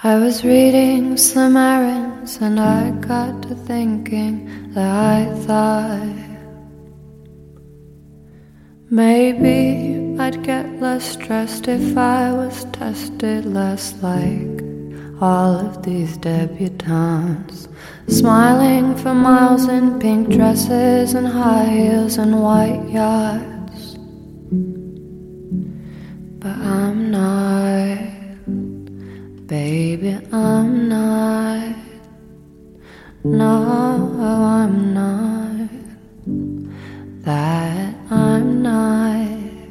I was reading some errands and I got to thinking that I thought maybe I'd get less stressed if I was tested less like all of these debutantes, smiling for miles in pink dresses and high heels and white yachts. But I'm not, baby, I'm not. No, I'm not. That I'm not.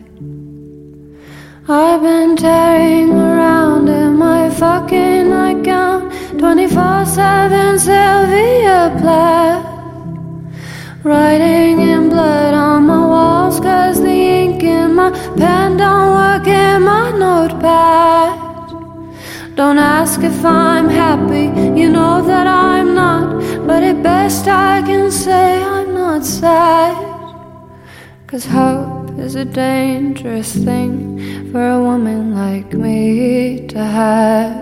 I've been tearing around in my fucking nightgown, 24/7 Sylvia Plath, writing in blood on my walls 'cause the ink in my pen don't work in my notepad. Don't ask if I'm happy, you know that I'm not, but at best I can say I'm not sad. 'Cause hope is a dangerous thing for a woman like me to have.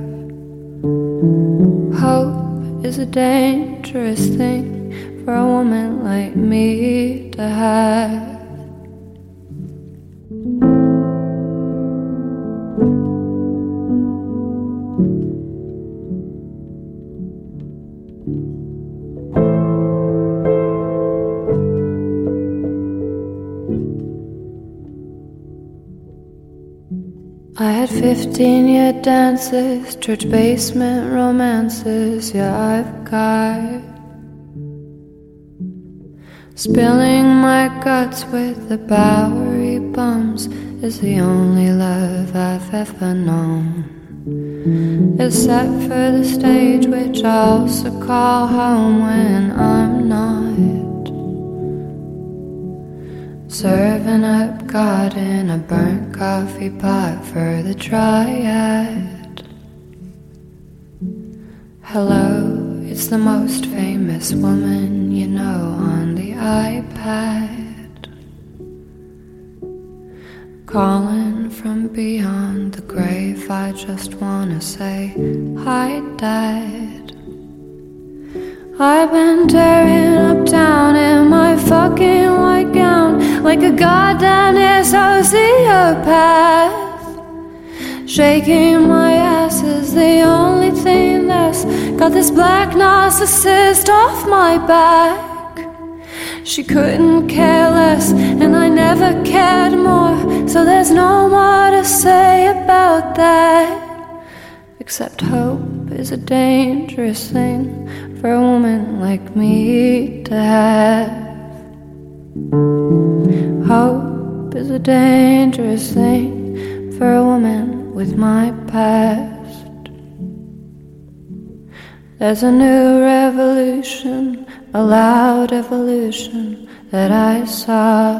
Hope is a dangerous thing for a woman like me to have. I had 15-year dances, church basement romances, yeah, I've got spilling my guts with the Bowery bums is the only love I've ever known, except for the stage, which I also call home when I'm not serving up God in a burnt coffee pot for the triad. Hello, it's the most famous woman you know on the iPad, calling from beyond the grave. I just wanna say hi, Dad. I've been tearing up town in my fucking white gown like a goddamn sociopath. Shaking my ass is the only thing that's got this black narcissist off my back. She couldn't care less and I never cared more, so there's no more to say about that. Except hope is a dangerous thing for a woman like me to have. Hope is a dangerous thing for a woman with my past. There's a new revolution, a loud evolution that I saw,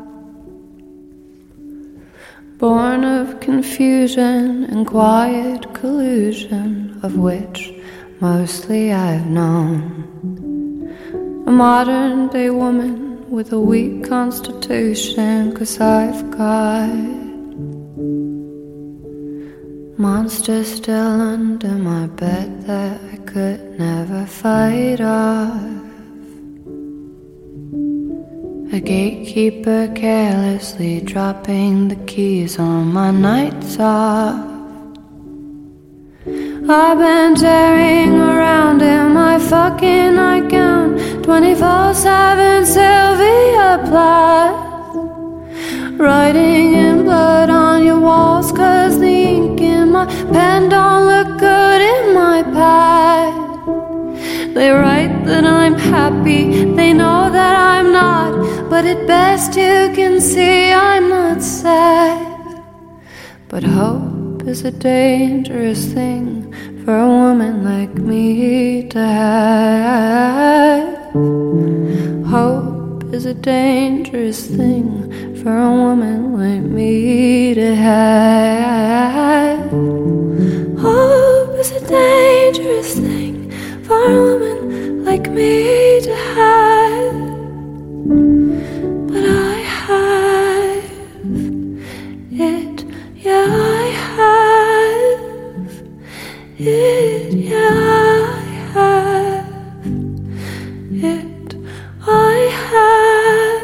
born of confusion and quiet collusion, of which mostly I've known. A modern day woman with a weak constitution, 'cause I've got monsters still under my bed that I could never fight off. A gatekeeper carelessly dropping the keys on my nights off. I've been tearing around in my fucking nightgown, 24/7 Sylvia Plath, writing in blood on your walls 'cause the ink in my pen don't look good in my pad. They write that I'm happy, they know that I'm not, but at best you can see I'm not sad. But hope is a dangerous thing for a woman like me to have. Hope is a dangerous thing for a woman like me to have. Hope is a dangerous thing for a woman like me to have. But I have it, yeah, I have it, yeah, I have it, I have.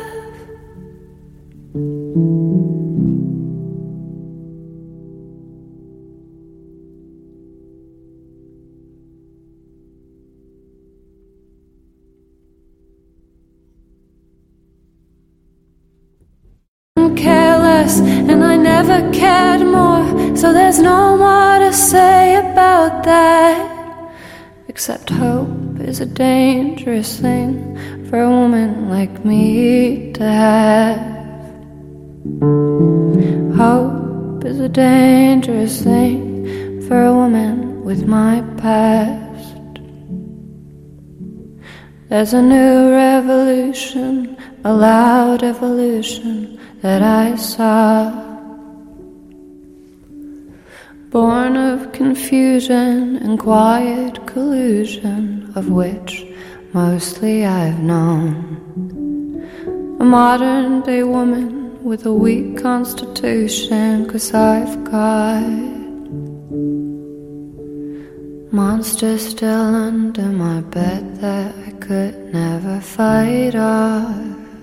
Careless, and I never cared more, so there's no more to say about that. Except hope is a dangerous thing for a woman like me to have. Hope is a dangerous thing for a woman with my past. There's a new revolution, a loud evolution that I saw, born of confusion and quiet collusion, of which mostly I've known. A modern day woman with a weak constitution, 'cause I've got monsters still under my bed that I could never fight off.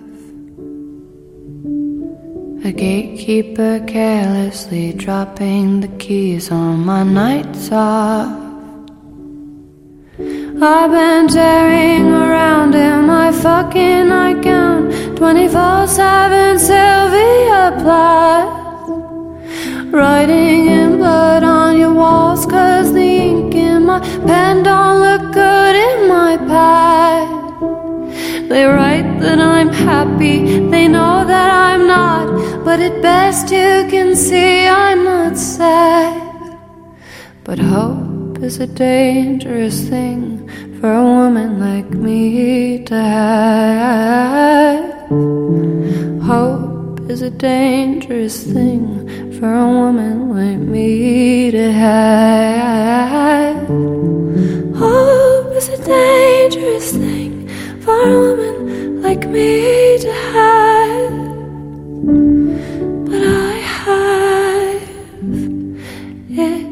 A gatekeeper carelessly dropping the keys on my nights off. I've been tearing around in my fucking nightgown, 24/7 Sylvia Plath, writing in blood on your walls, 'cause the ink in my pen don't look good in my pad. They write that I'm happy, they know that I'm not, but at best you can see I'm not sad. But hope is a dangerous thing for a woman like me to have. Hope is a dangerous thing for a woman like me to have. Hope is a dangerous thing for a woman like me to have. But I have it.